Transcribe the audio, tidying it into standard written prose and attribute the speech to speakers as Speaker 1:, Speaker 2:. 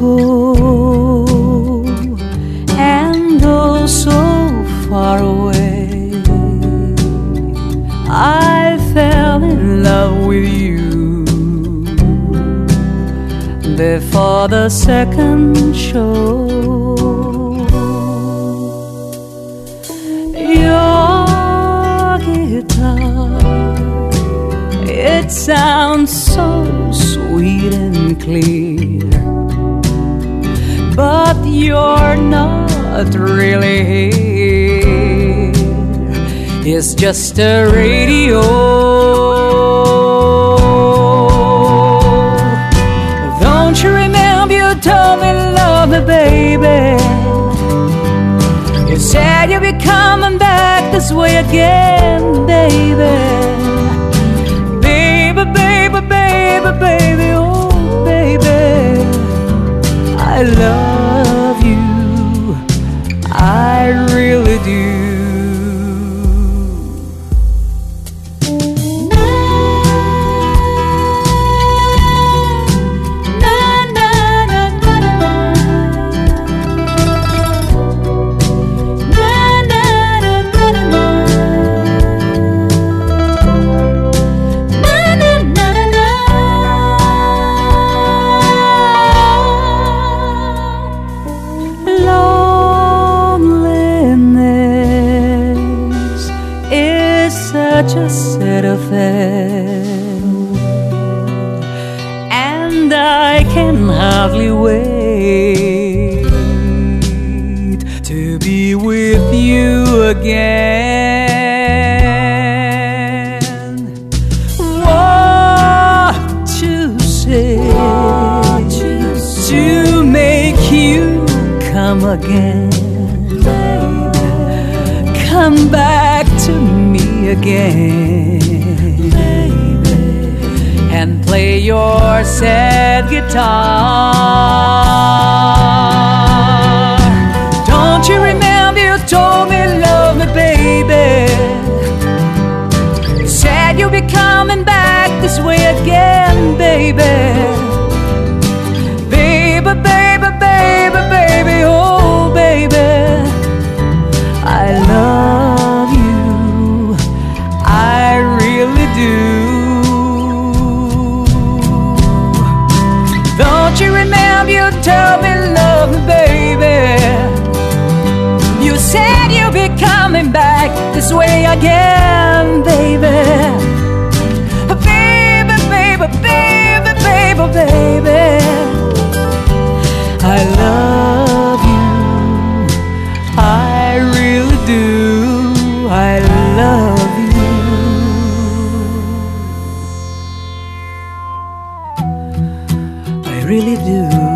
Speaker 1: go, and though so far away, I fell in love with you before the second show. Your guitar, it sounds so sweet and clear, but you're not really here. It's just a radio. Don't you remember you told me love me, baby? You said you'd be coming back this way again, baby. Baby, baby, baby, baby, oh baby, I love you, I really do. Such a sad affair, and I can hardly wait to be with you again. What to say to make you come again? Come back to me again, baby, and play your sad guitar. Don't you remember you told me love me, baby? You said you'll be coming back this way again, baby. Baby, baby, baby, baby, oh baby, I love you, I really do. Don't you remember you told me love me, baby? You said you'd be coming back this way again, baby. Baby, baby, baby, baby, baby, I love you, I really do, I love you, I really do.